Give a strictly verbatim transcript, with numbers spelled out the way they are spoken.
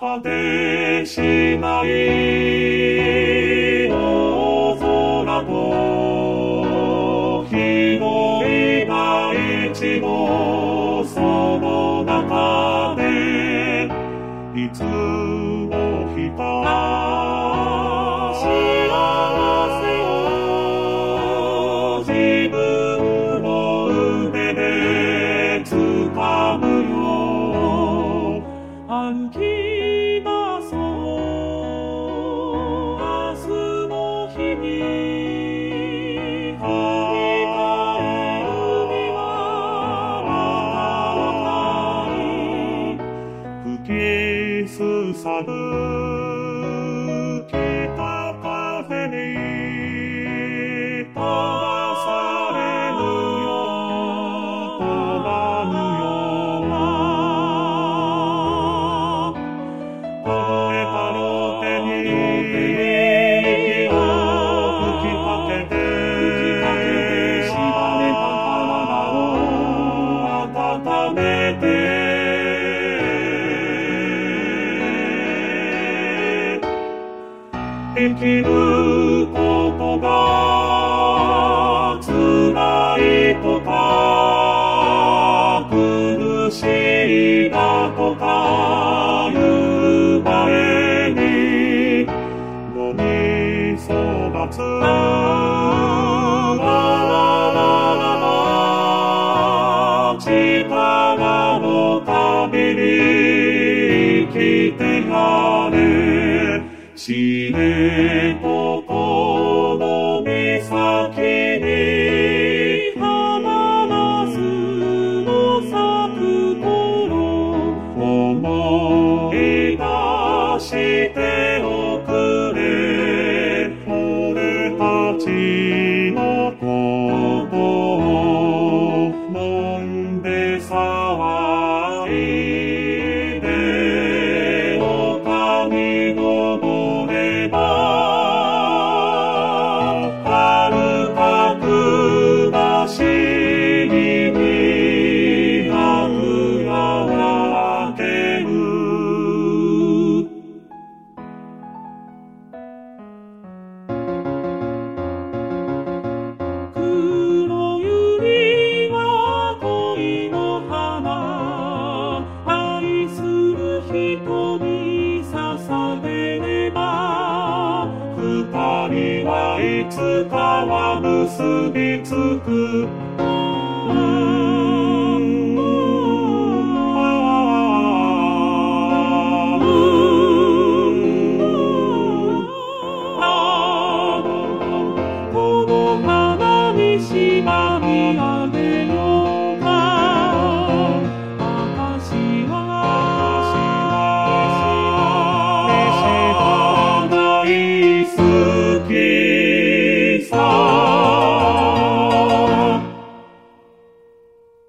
果てしない大空と広い大地のその中でいつも人は幸せを自分の腕で掴むよ。暗記出そう明日の日に振り返る日はまた吹きすさぶ北風に飛ばされぬよ飛ばぬよ凍えた両手に息を吹きかけて縛れた体を温めて生きることが辛いとか苦しいだとか言う前に野に育つ力の旅に生きてやれ。知床の岬に花なすの咲く頃思い出しておくれ。俺たちのことを飲んで騒いでおかみの人に捧げれば二人はいつかは結びつく。